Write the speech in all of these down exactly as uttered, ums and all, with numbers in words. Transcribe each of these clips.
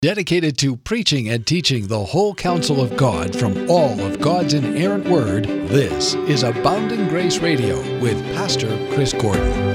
Dedicated to preaching and teaching the whole counsel of God from all of God's inerrant word, this is Abounding Grace Radio with Pastor Chris Gordon.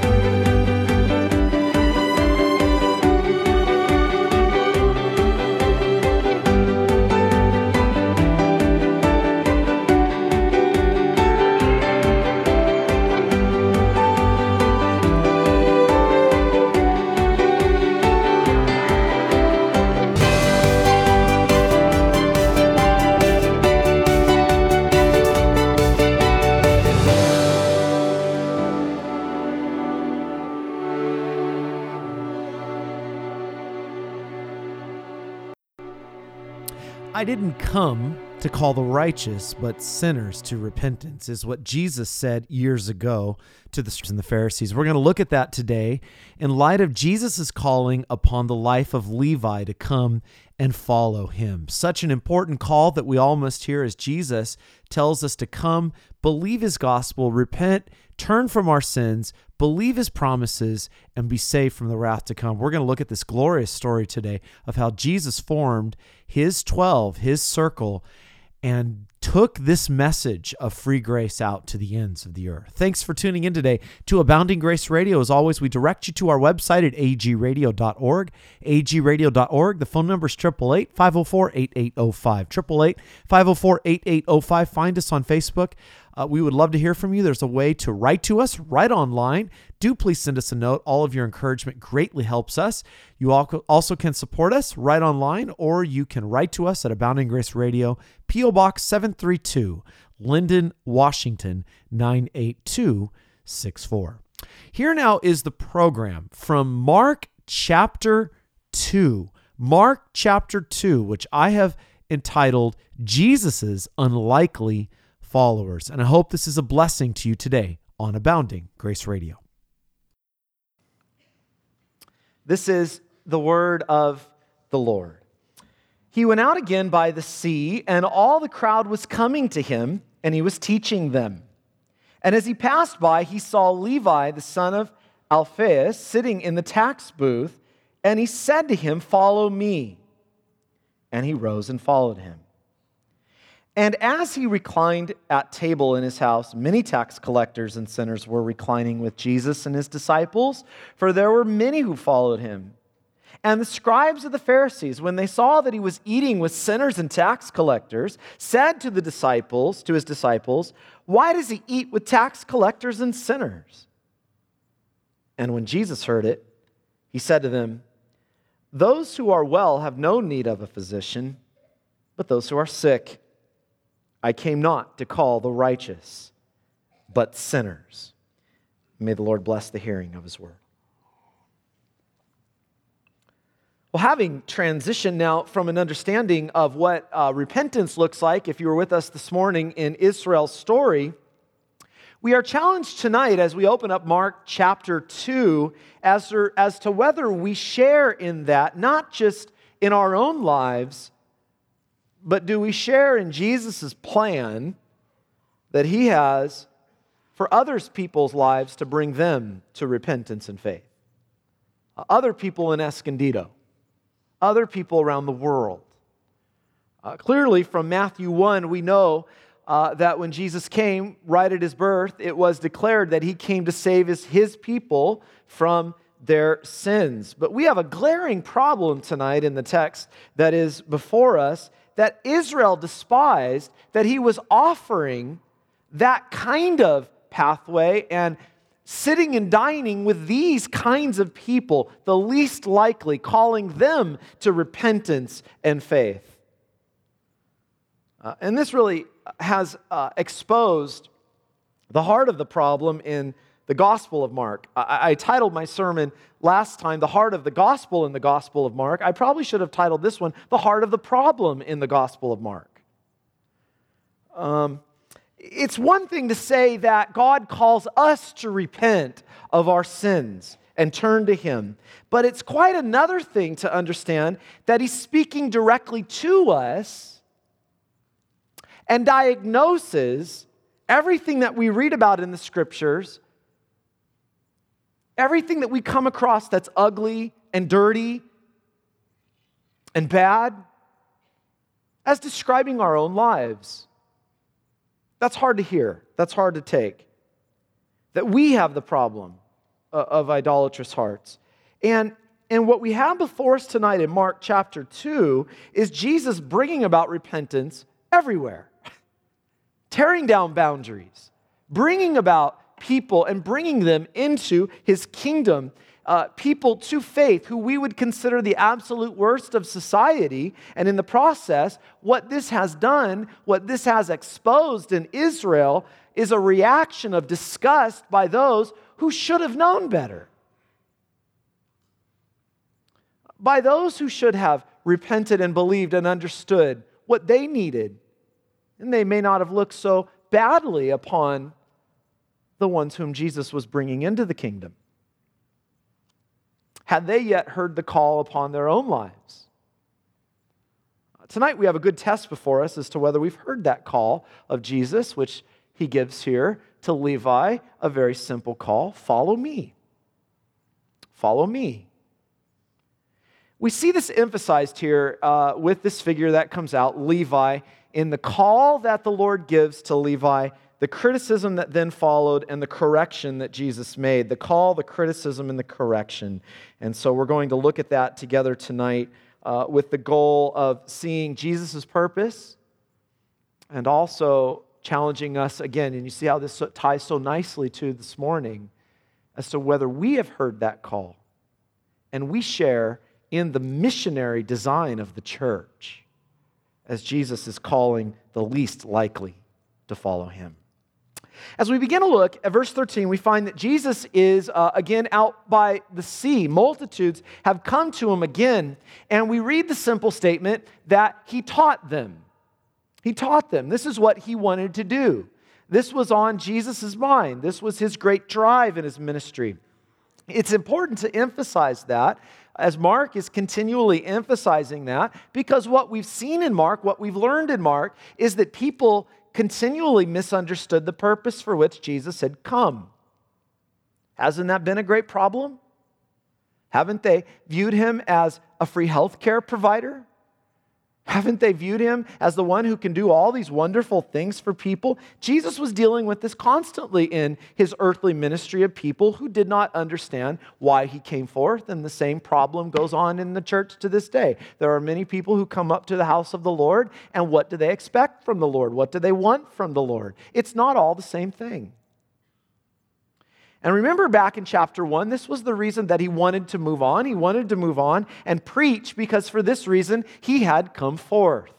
I didn't come to call the righteous, but sinners to repentance, is what Jesus said years ago to the scribes and the Pharisees. We're going to look at that today in light of Jesus' calling upon the life of Levi to come and follow him. Such an important call that we all must hear as Jesus tells us to come, believe his gospel, repent, turn from our sins, believe his promises, and be saved from the wrath to come. We're going to look at this glorious story today of how Jesus formed his twelve, his circle, and took this message of free grace out to the ends of the earth. Thanks for tuning in today to Abounding Grace Radio. As always, we direct you to our website at a g radio dot org, a g radio dot org. The phone number is eight eight eight, five oh four, eight eight oh five, eight eight eight, five oh four, eight eight oh five. Find us on Facebook. Uh, we would love to hear from you. There's a way to write to us right online. Do please send us a note. All of your encouragement greatly helps us. You also can support us right online, or you can write to us at Abounding Grace Radio, P O Box seven three two, Linden, Washington, nine eight two six four. Here now is the program from Mark chapter two. Mark chapter two, which I have entitled Jesus's Unlikely Followers. And I hope this is a blessing to you today on Abounding Grace Radio. This is the word of the Lord. He went out again by the sea, and all the crowd was coming to him, and he was teaching them. And as he passed by, he saw Levi, the son of Alphaeus, sitting in the tax booth, and he said to him, "Follow me." And he rose and followed him. And as he reclined at table in his house, many tax collectors and sinners were reclining with Jesus and his disciples, for there were many who followed him. And the scribes of the Pharisees, when they saw that he was eating with sinners and tax collectors, said to the disciples, to his disciples, "Why does he eat with tax collectors and sinners?" And when Jesus heard it, he said to them, "Those who are well have no need of a physician, but those who are sick. I came not to call the righteous, but sinners." May the Lord bless the hearing of his word. Well, having transitioned now from an understanding of what uh, repentance looks like, if you were with us this morning in Israel's story, we are challenged tonight as we open up Mark chapter two as to, as to whether we share in that, not just in our own lives, but do we share in Jesus' plan that he has for others people's lives to bring them to repentance and faith? Other people in Escondido, other people around the world. Uh, clearly from Matthew one, we know uh, that when Jesus came right at his birth, it was declared that he came to save his, his people from their sins. But we have a glaring problem tonight in the text that is before us, that Israel despised, that he was offering that kind of pathway and sitting and dining with these kinds of people, the least likely, calling them to repentance and faith. Uh, and this really has uh, exposed the heart of the problem in the Gospel of Mark. I, I titled my sermon last time, "The Heart of the Gospel in the Gospel of Mark." I probably should have titled this one, "The Heart of the Problem in the Gospel of Mark." Um, it's one thing to say that God calls us to repent of our sins and turn to him, but it's quite another thing to understand that he's speaking directly to us and diagnoses everything that we read about in the Scriptures, everything that we come across that's ugly and dirty and bad as describing our own lives. That's hard to hear. That's hard to take. That we have the problem of idolatrous hearts. And, and what we have before us tonight in Mark chapter two is Jesus bringing about repentance everywhere. Tearing down boundaries. Bringing about people and bringing them into His kingdom. Uh, people to faith who we would consider the absolute worst of society. And in the process, what this has done, what this has exposed in Israel is a reaction of disgust by those who should have known better. By those who should have repented and believed and understood what they needed. And they may not have looked so badly upon the ones whom Jesus was bringing into the kingdom. Had they yet heard the call upon their own lives? Tonight we have a good test before us as to whether we've heard that call of Jesus, which He gives here to Levi, a very simple call: follow me. Follow me. We see this emphasized here uh, with this figure that comes out, Levi, in the call that the Lord gives to Levi, the criticism that then followed, and the correction that Jesus made. The call, the criticism, and the correction. And so we're going to look at that together tonight uh, with the goal of seeing Jesus' purpose and also challenging us again. And you see how this ties so nicely to this morning as to whether we have heard that call and we share in the missionary design of the church as Jesus is calling the least likely to follow Him. As we begin to look at verse thirteen, we find that Jesus is, uh, again, out by the sea. Multitudes have come to Him again, and we read the simple statement that He taught them. He taught them. This is what He wanted to do. This was on Jesus' mind. This was His great drive in His ministry. It's important to emphasize that, as Mark is continually emphasizing that, because what we've seen in Mark, what we've learned in Mark, is that people continually misunderstood the purpose for which Jesus had come. Hasn't that been a great problem? Haven't they viewed Him as a free health care provider? Haven't they viewed Him as the one who can do all these wonderful things for people? Jesus was dealing with this constantly in His earthly ministry of people who did not understand why He came forth, and the same problem goes on in the church to this day. There are many people who come up to the house of the Lord, and what do they expect from the Lord? What do they want from the Lord? It's not all the same thing. And remember back in chapter one, this was the reason that He wanted to move on. He wanted to move on and preach because for this reason, He had come forth.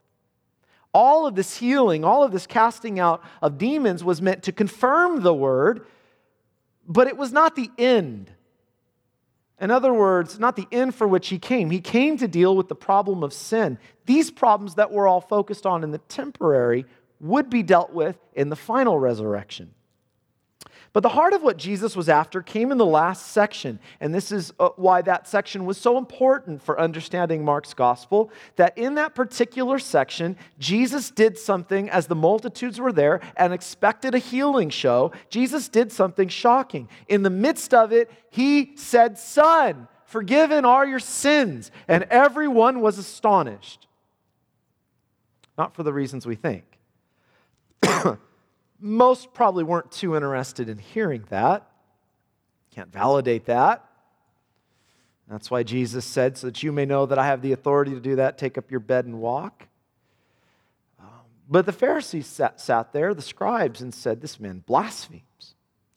All of this healing, all of this casting out of demons was meant to confirm the word, but it was not the end. In other words, not the end for which He came. He came to deal with the problem of sin. These problems that we're all focused on in the temporary would be dealt with in the final resurrection. But the heart of what Jesus was after came in the last section, and this is why that section was so important for understanding Mark's gospel, that in that particular section, Jesus did something as the multitudes were there and expected a healing show. Jesus did something shocking. In the midst of it, He said, "Son, forgiven are your sins," and everyone was astonished. Not for the reasons we think. Most probably weren't too interested in hearing that. Can't validate that. That's why Jesus said, "So that you may know that I have the authority to do that, take up your bed and walk." Um, but the Pharisees sat, sat there, the scribes, and said, "This man blasphemes."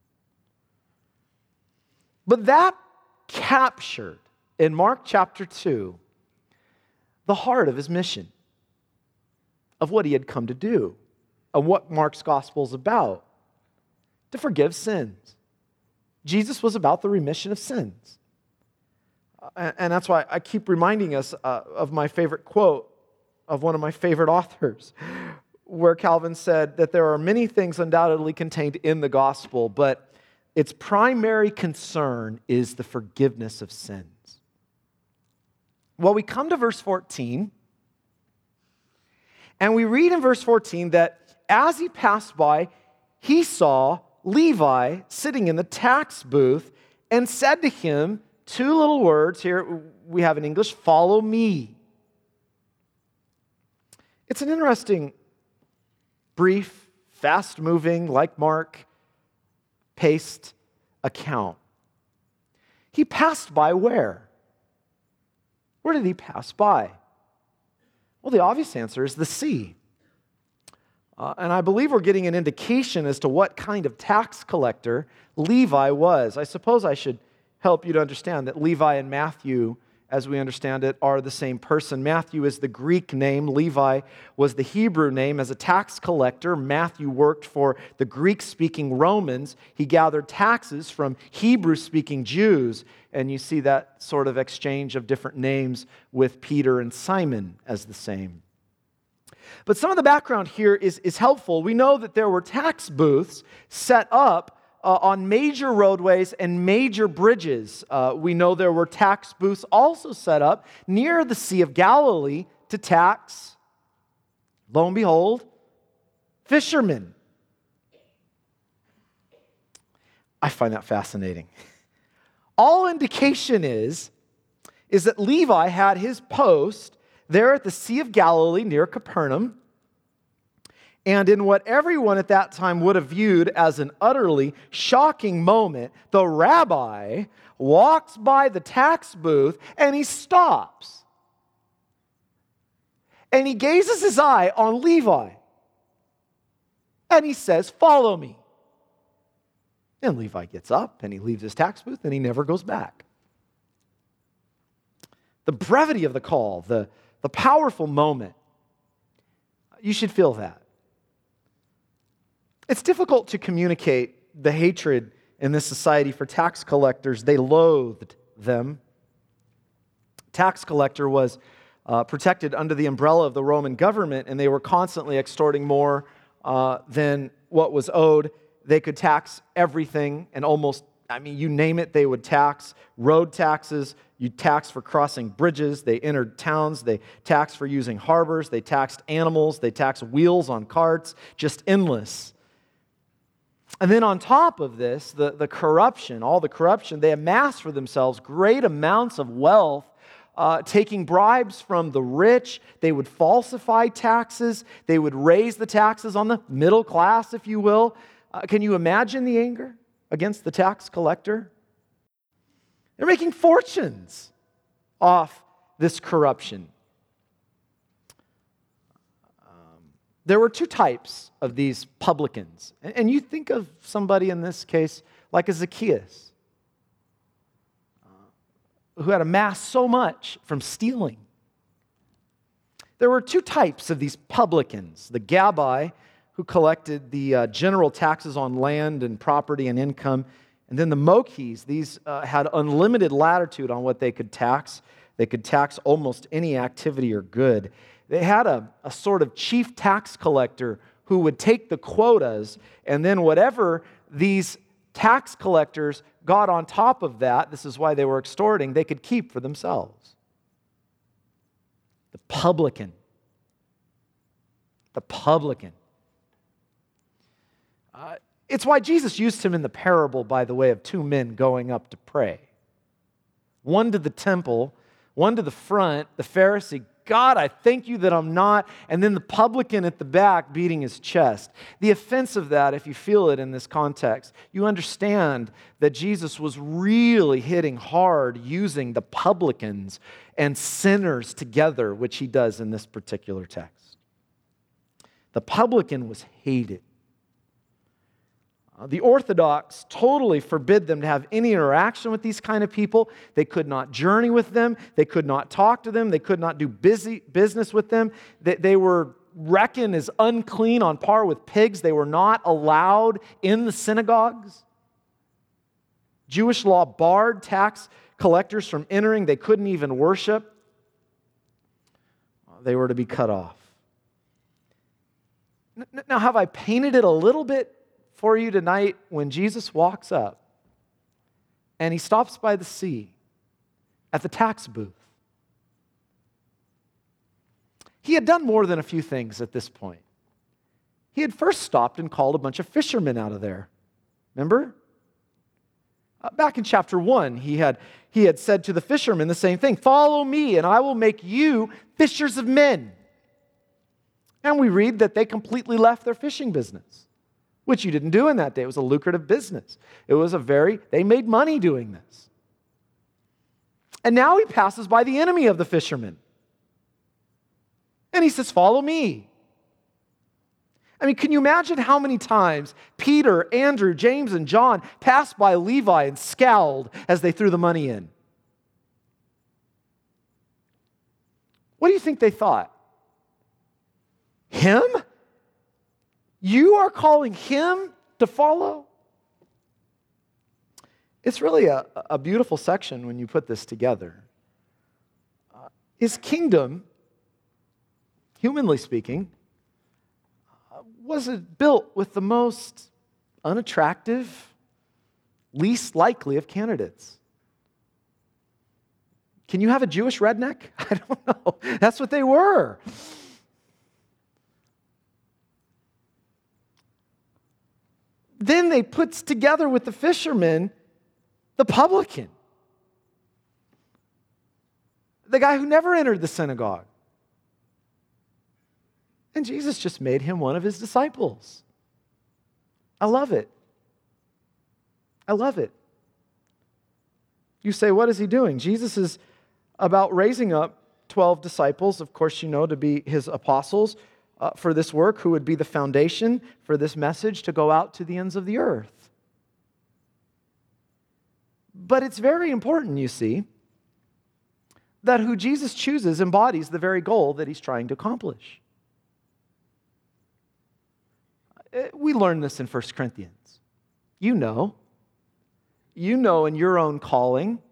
But that captured in Mark chapter two the heart of His mission, of what He had come to do. Of what Mark's gospel is about, to forgive sins. Jesus was about the remission of sins. Uh, and that's why I keep reminding us uh, of my favorite quote of one of my favorite authors, where Calvin said that there are many things undoubtedly contained in the gospel, but its primary concern is the forgiveness of sins. Well, we come to verse fourteen, and we read in verse fourteen that as He passed by, He saw Levi sitting in the tax booth and said to him two little words. Here we have in English, "Follow me." It's an interesting, brief, fast-moving, like Mark, paced account. He passed by where? Where did he pass by? Well, the obvious answer is the sea. Uh, and I believe we're getting an indication as to what kind of tax collector Levi was. I suppose I should help you to understand that Levi and Matthew, as we understand it, are the same person. Matthew is the Greek name. Levi was the Hebrew name. As a tax collector, Matthew worked for the Greek-speaking Romans. He gathered taxes from Hebrew-speaking Jews. And you see that sort of exchange of different names with Peter and Simon as the same. But some of the background here is, is helpful. We know that there were tax booths set up uh, on major roadways and major bridges. Uh, we know there were tax booths also set up near the Sea of Galilee to tax, lo and behold, fishermen. I find that fascinating. All indication is, is that Levi had his post there at the Sea of Galilee near Capernaum, and in what everyone at that time would have viewed as an utterly shocking moment, the rabbi walks by the tax booth and he stops. And he gazes his eye on Levi. And he says, "Follow me." And Levi gets up and he leaves his tax booth and he never goes back. The brevity of the call, the, the powerful moment, you should feel that. It's difficult to communicate the hatred in this society for tax collectors. They loathed them. Tax collector was uh, protected under the umbrella of the Roman government, and they were constantly extorting more uh, than what was owed. They could tax everything and almost, I mean, you name it, they would tax. Road taxes, you tax for crossing bridges. They entered towns. They taxed for using harbors. They taxed animals. They taxed wheels on carts, just endless. And then on top of this, the, the corruption, all the corruption, they amassed for themselves great amounts of wealth, uh, taking bribes from the rich. They would falsify taxes. They would raise the taxes on the middle class, if you will. Uh, can you imagine the anger against the tax collector? They're making fortunes off this corruption. There were two types of these publicans. And you think of somebody in this case like a Zacchaeus, uh, who had amassed so much from stealing. There were two types of these publicans. The Gabbai, who collected the uh, general taxes on land and property and income. And then the Mochis, these uh, had unlimited latitude on what they could tax. They could tax almost any activity or good. They had a, a sort of chief tax collector who would take the quotas, and then whatever these tax collectors got on top of that, this is why they were extorting, they could keep for themselves. The publican. The publican. Uh, it's why Jesus used him in the parable, by the way, of two men going up to pray. One to the temple, one to the front, the Pharisee, "God, I thank you that I'm not," and then the publican at the back beating his chest. The offense of that, if you feel it in this context, you understand that Jesus was really hitting hard using the publicans and sinners together, which he does in this particular text. The publican was hated. The Orthodox totally forbid them to have any interaction with these kind of people. They could not journey with them. They could not talk to them. They could not do busy business with them. They, they were reckoned as unclean on par with pigs. They were not allowed in the synagogues. Jewish law barred tax collectors from entering. They couldn't even worship. They were to be cut off. Now, have I painted it a little bit for you tonight when Jesus walks up and he stops by the sea at the tax booth? He had done more than a few things at this point. He had first stopped and called a bunch of fishermen out of there. Remember? Uh, back in chapter one, he had, he had said to the fishermen the same thing, "Follow me and I will make you fishers of men." And we read that they completely left their fishing business, which you didn't do in that day. It was a lucrative business. It was a very, they made money doing this. And now he passes by the enemy of the fishermen. And he says, follow me. I mean, can you imagine how many times Peter, Andrew, James, and John passed by Levi and scowled as they threw the money in? What do you think they thought? Him? You are calling him to follow? It's really a, a beautiful section when you put this together. Uh, his kingdom, humanly speaking, uh, was it built with the most unattractive, least likely of candidates. Can you have a Jewish redneck? I don't know. That's what they were. Then they puts together with the fishermen the publican, the guy who never entered the synagogue. And Jesus just made him one of his disciples. I love it. I love it. You say, what is he doing? Jesus is about raising up twelve disciples, of course you know, to be his apostles uh, for this work, who would be the foundation for this message to go out to the ends of the earth. But it's very important, you see, that who Jesus chooses embodies the very goal that he's trying to accomplish. We learn this in First Corinthians. You know. You know in your own calling.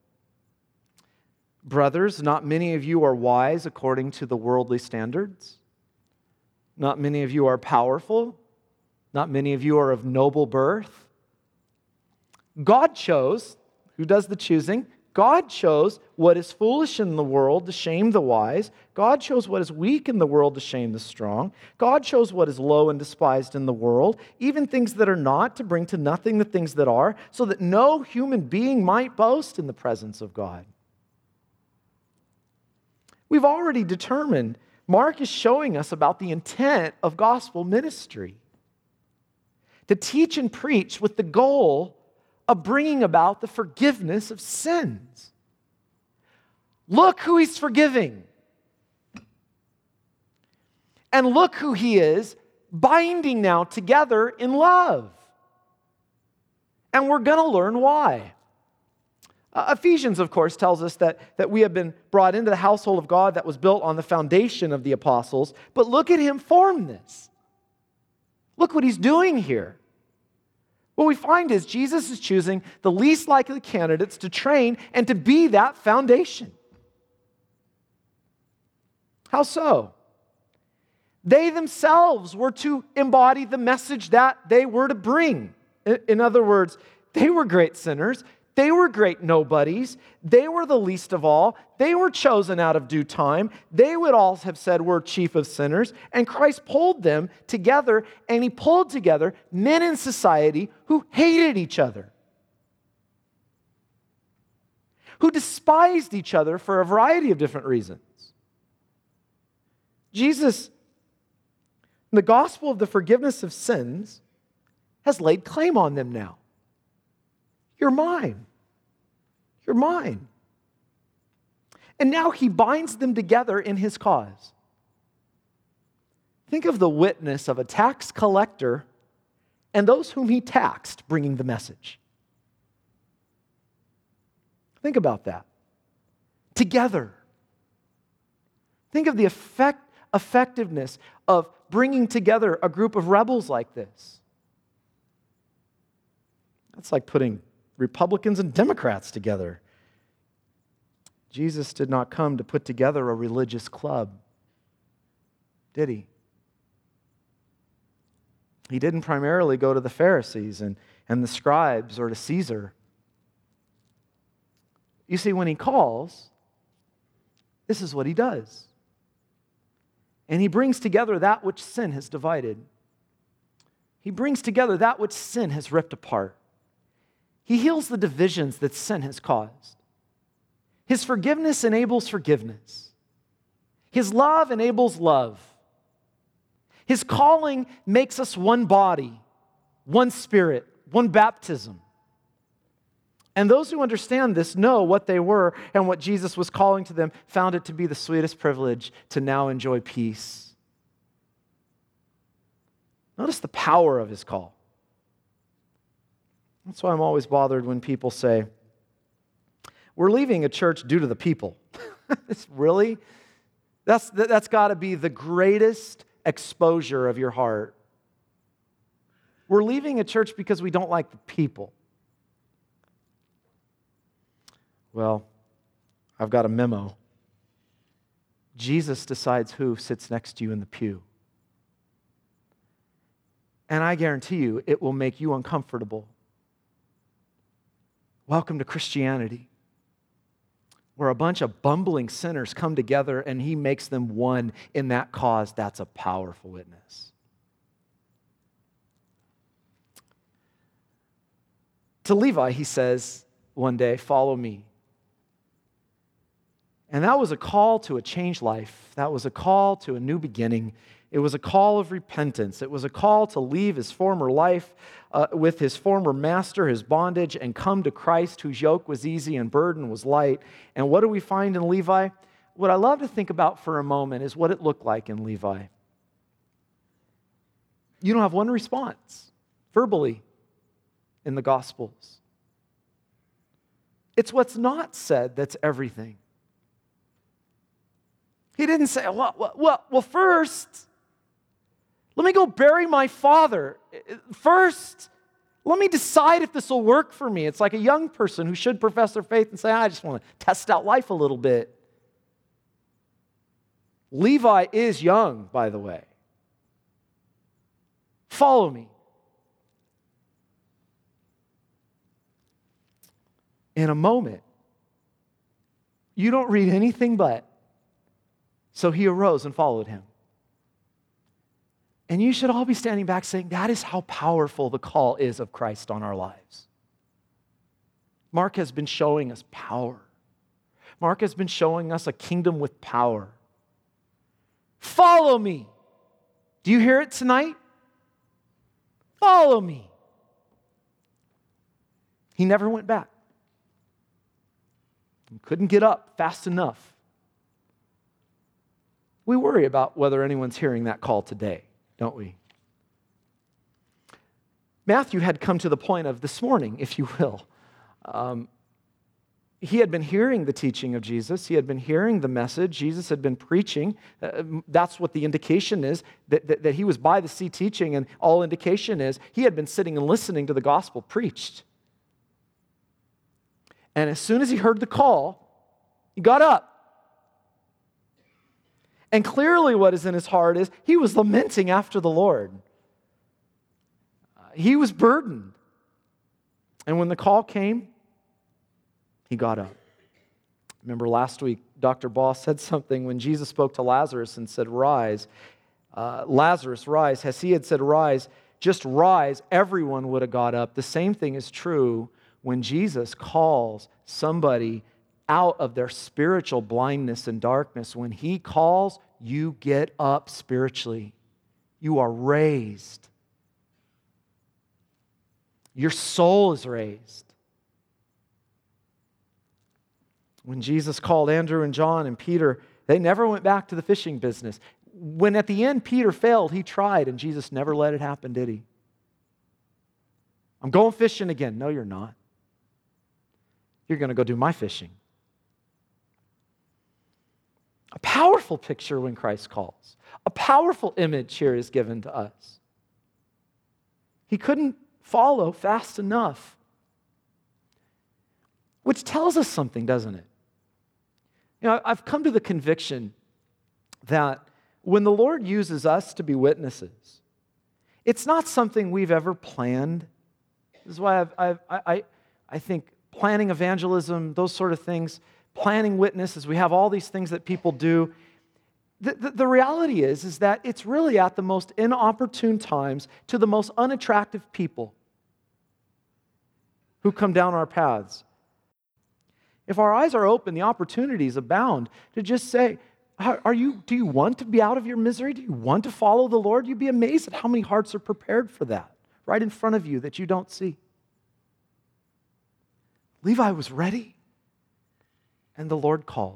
Brothers, not many of you are wise according to the worldly standards. Not many of you are powerful. Not many of you are of noble birth. God chose, who does the choosing? God chose what is foolish in the world to shame the wise. God chose what is weak in the world to shame the strong. God chose what is low and despised in the world, even things that are not, to bring to nothing the things that are, so that no human being might boast in the presence of God. We've already determined, Mark is showing us about the intent of gospel ministry. To teach and preach with the goal of bringing about the forgiveness of sins. Look who he's forgiving. And look who he is binding now together in love. And we're going to learn why. Uh, Ephesians, of course, tells us that, that we have been brought into the household of God that was built on the foundation of the apostles. But look at him form this. Look what he's doing here. What we find is Jesus is choosing the least likely candidates to train and to be that foundation. How so? They themselves were to embody the message that they were to bring. In other words, they were great sinners. They were great nobodies. They were the least of all. They were chosen out of due time. They would all have said, we're chief of sinners. And Christ pulled them together, and he pulled together men in society who hated each other, who despised each other for a variety of different reasons. Jesus, the gospel of the forgiveness of sins, has laid claim on them now. You're mine. You're mine. And now he binds them together in his cause. Think of the witness of a tax collector and those whom he taxed bringing the message. Think about that. Together. Think of the effect, effectiveness of bringing together a group of rebels like this. That's like putting Republicans and Democrats together. Jesus did not come to put together a religious club, did he? He didn't primarily go to the Pharisees and, and the scribes or to Caesar. You see, when he calls, this is what he does. And he brings together that which sin has divided. He brings together that which sin has ripped apart. He heals the divisions that sin has caused. His forgiveness enables forgiveness. His love enables love. His calling makes us one body, one spirit, one baptism. And those who understand this know what they were and what Jesus was calling to them, found it to be the sweetest privilege to now enjoy peace. Notice the power of his call. That's why I'm always bothered when people say, we're leaving a church due to the people. Really? That's, that's got to be the greatest exposure of your heart. We're leaving a church because we don't like the people. Well, I've got a memo. Jesus decides who sits next to you in the pew. And I guarantee you, it will make you uncomfortable. Welcome to Christianity, where a bunch of bumbling sinners come together and he makes them one in that cause. That's a powerful witness. To Levi, he says one day, follow me. And that was a call to a changed life. That was a call to a new beginning. It was a call of repentance. It was a call to leave his former life uh, with his former master, his bondage, and come to Christ, whose yoke was easy and burden was light. And what do we find in Levi? What I love to think about for a moment is what it looked like in Levi. You don't have one response verbally in the Gospels. It's what's not said that's everything. He didn't say, well, well, well, first, let me go bury my father. First, let me decide if this will work for me. It's like a young person who should profess their faith and say, I just want to test out life a little bit. Levi is young, by the way. Follow me. In a moment, you don't read anything but, so he arose and followed him. And you should all be standing back saying, that is how powerful the call is of Christ on our lives. Mark has been showing us power. Mark has been showing us a kingdom with power. Follow me. Do you hear it tonight? Follow me. He never went back. He couldn't get up fast enough. We worry about whether anyone's hearing that call today, don't we? Matthew had come to the point of this morning, if you will. Um, he had been hearing the teaching of Jesus. He had been hearing the message. Jesus had been preaching. Uh, that's what the indication is, that, that, that he was by the sea teaching, and all indication is he had been sitting and listening to the gospel preached. And as soon as he heard the call, he got up. And clearly what is in his heart is he was lamenting after the Lord. Uh, he was burdened. And when the call came, he got up. Remember last week, Doctor Boss said something when Jesus spoke to Lazarus and said, rise. Uh, Lazarus, rise. As he had said, rise, just rise, everyone would have got up. The same thing is true when Jesus calls somebody out of their spiritual blindness and darkness. When he calls, you get up spiritually. You are raised. Your soul is raised. When Jesus called Andrew and John and Peter, they never went back to the fishing business. When at the end Peter failed, he tried, and Jesus never let it happen, did he? I'm going fishing again. No, you're not. You're going to go do my fishing. A powerful picture when Christ calls. A powerful image here is given to us. He couldn't follow fast enough. Which tells us something, doesn't it? You know, I've come to the conviction that when the Lord uses us to be witnesses, it's not something we've ever planned. This is why I've, I've, I, I think planning evangelism, those sort of things, planning witnesses, we have all these things that people do. The, the, the reality is, is that it's really at the most inopportune times to the most unattractive people who come down our paths. If our eyes are open, the opportunities abound to just say, Are, are you, do you want to be out of your misery? Do you want to follow the Lord? You'd be amazed at how many hearts are prepared for that right in front of you that you don't see. Levi was ready, and the Lord called.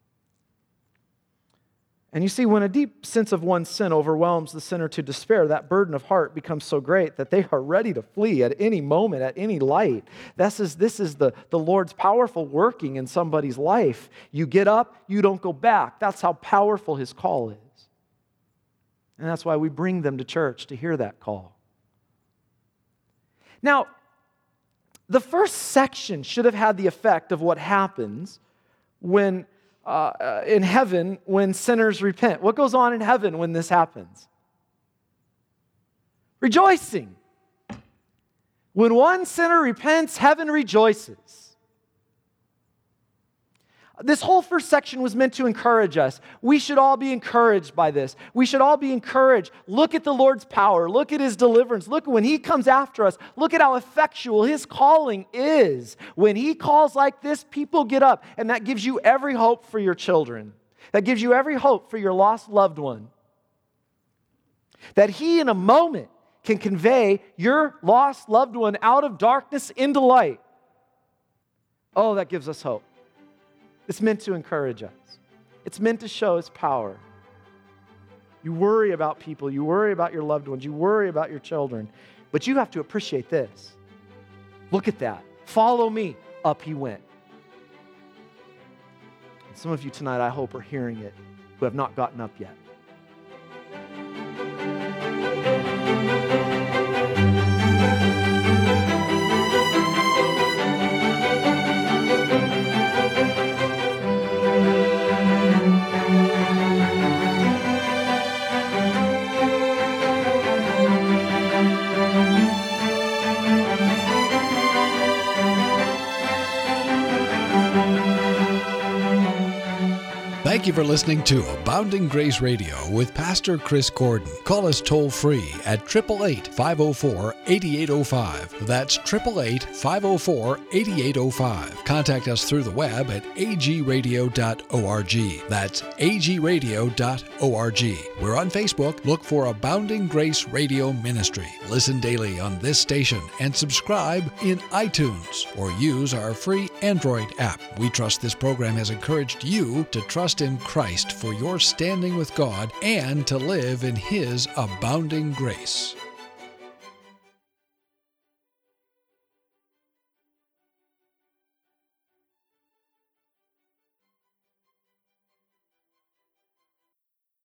And you see, when a deep sense of one's sin overwhelms the sinner to despair, that burden of heart becomes so great that they are ready to flee at any moment, at any light. This is, this is the, the Lord's powerful working in somebody's life. You get up, you don't go back. That's how powerful His call is. And that's why we bring them to church, to hear that call. Now, the first section should have had the effect of what happens when uh, in heaven when sinners repent. What goes on in heaven when this happens? Rejoicing. When one sinner repents, heaven rejoices. This whole first section was meant to encourage us. We should all be encouraged by this. We should all be encouraged. Look at the Lord's power. Look at His deliverance. Look when He comes after us. Look at how effectual His calling is. When He calls like this, people get up. And that gives you every hope for your children. That gives you every hope for your lost loved one. That He, in a moment, can convey your lost loved one out of darkness into light. Oh, that gives us hope. It's meant to encourage us. It's meant to show His power. You worry about people. You worry about your loved ones. You worry about your children. But you have to appreciate this. Look at that. Follow me. Up He went. And some of you tonight, I hope, are hearing it who have not gotten up yet. Thank you for listening to Abounding Grace Radio with Pastor Chris Gordon. Call us toll-free at eight eight eight, five oh four, eight eight oh five. That's eight eight eight, five oh four, eight eight oh five. Contact us through the web at a g radio dot org. That's a g radio dot org. We're on Facebook. Look for Abounding Grace Radio Ministry. Listen daily on this station and subscribe in iTunes or use our free Android app. We trust this program has encouraged you to trust in Christ for your standing with God and to live in His abounding grace.